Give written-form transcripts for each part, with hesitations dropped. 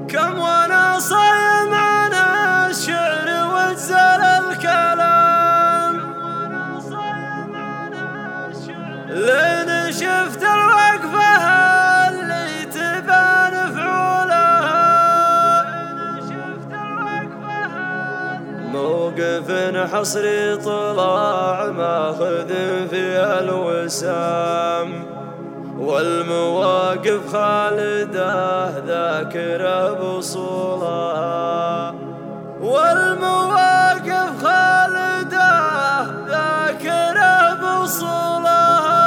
كم وانا صايم عن الشعر وجزل الكلام، لين شفت الوقفة اللي تبان فعولها، موقف حصري طلع ماخذ فيها الوسام، والمواقف خالدة ذاكرة بصولها، والمواقف خالدة ذاكرة بصولها.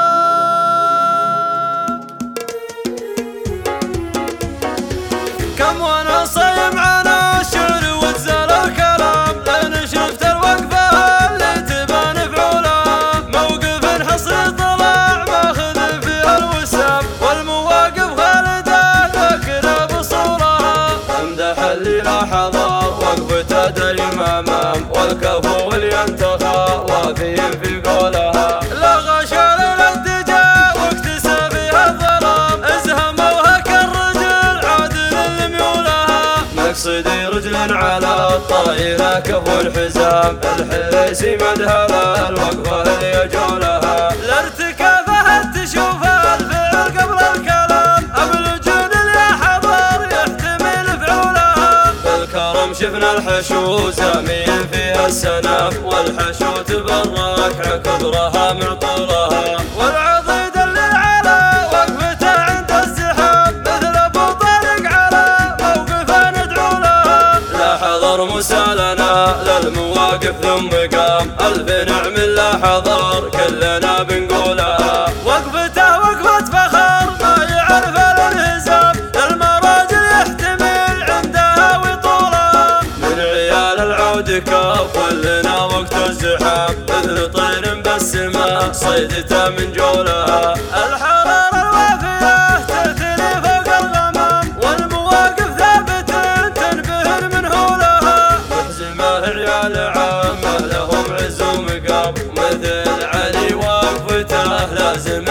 كم وانا صايم عن الشعر وجزل الكلام، لين شفت الوقفة اللي تبان فعولها، موقف حصري طلع ماخذ فيها الوسام، والمواقف خالدة ذاكرة بصولها. امدح اللي لاحظها وقفته دايم امام، والكفو اللي ينتخى وافيين في قولها، لا غشال الاتجاه واكتسى فيها الظلام، ازهموها كالرجل عادل لميولها، مقصدي رجل على الطائرة كفو الحزام، الحريسي مدهل الوقفة اللي يجولها، لارتكافها تشوف الفعل قبل الكلام، ابلجون اللي حضر يحتمل فعولها، بالكرم شفنا الحشو زامين فيها السنام، والحشو تبرك عكبرها معطولها، والعضيد اللي على وقفته عند الزحام، مثل ابو طارق على موقفه ندعو لها، لا حضر مسالنا للمواقف ثم قام، الف نعم لا حضر كلنا بنقولها، وقفته وقفة فخر ما يعرف الانهزام، المراجل يحتمل عندها وطولها، من عيال العود كف لنا وقت الزحام، مثل طير بالسماء صيدته من جولها، الحرارة الوافية تثني فوق الغمام، والمواقف ثابتة تنبهر من هولها، محزمة عيال عامة لهم عز ومقام، مثل علي وقفته لازم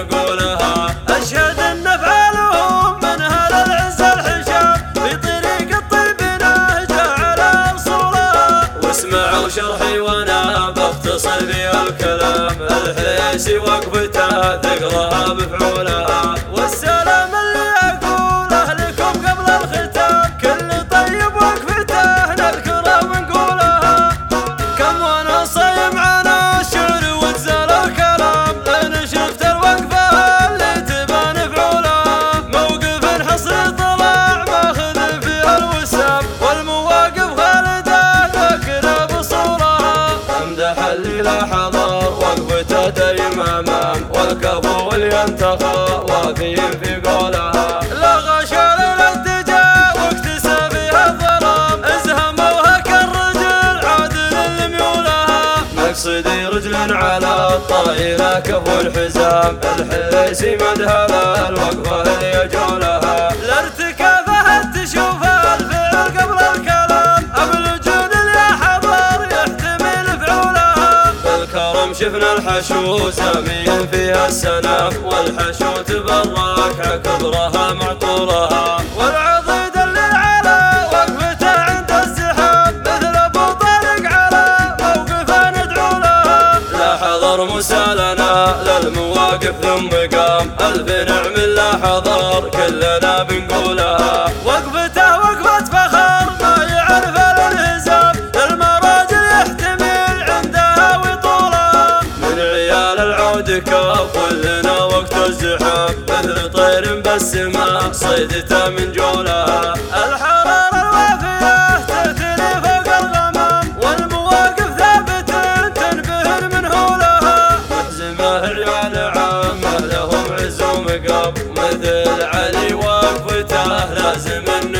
نقولها، أشهد أن أفعالهم من هل العز الحشام، في طريق الطيب نهجة على أصولها، واسمعوا شرحي وانا بختصر في الكلام، الحريسي وقفته ثقلها بفعولها، والسلام اللي أقوله لكم قبل الختام، كل طيب وقفته نذكره ونقولها. كم وانا صايم عن الشعر وجزل الكلام، لين شفت الوقفة اللي تبان فعولها، موقف حصري طلع ماخذ فيها الوسام، والمواقف خالدة ذاكرة بصولها، امدح اللي لاحظها وقفته دايم امام، والكفو اللي ينتخى وافيين في قولها، لا غشال الاتجاه واكتسى فيها الظلام، ازهموها كالرجل عادل لميولها، مقصدي رجل على الطائرة كفو الحزام، الحريسي مدهل الوقفة اللي يجولها، لارتكافها تشوف الفعل قبل الكلام، ابلجون اللي حضر يحتمل فعولها، بالكرم شفنا الحشو زامين فيها السنام، والحشو تبرك عكبرها معطولها، والعضيد اللي على وقفته عند الزحام، مثل ابو طارق على موقفه ندعو لها، لا حضر مسالنا للمواقف ثم قام، الف نعم لا حضر كلنا بنقولها، وقفته وقفة فخر ما يعرف الانهزام، المراجل يحتمل عندها وطولها، من عيال العود كف لنا وقت الزحام، مثل طير بالسماء صيدته من جولها، الحرارة الوافية تثني فوق الغمام، والمواقف ثابتة تنبهر من هولها، محزمة عيال عامة لهم عز ومقام، مثل علي وقفته لازم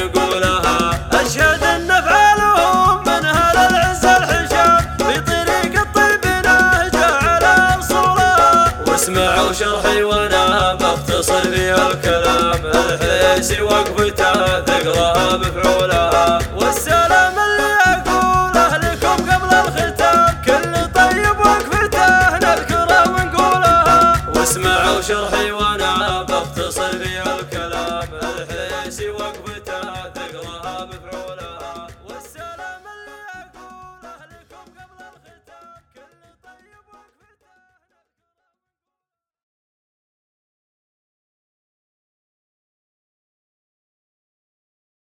نقولها، أشهد أن أفعالهم من هل العز الحشام، في طريق الطيب نهجة على أصولها، واسمعوا شرحي وانا بختصر في الكلام، الحريسي وقفته ثقلها بفعولها، والسلام اللي أقوله لكم قبل الختام، كل طيب وقفته نذكره ونقولها، واسمعوا شرحي وانا بختصر في الكلام، الحريسي وقفته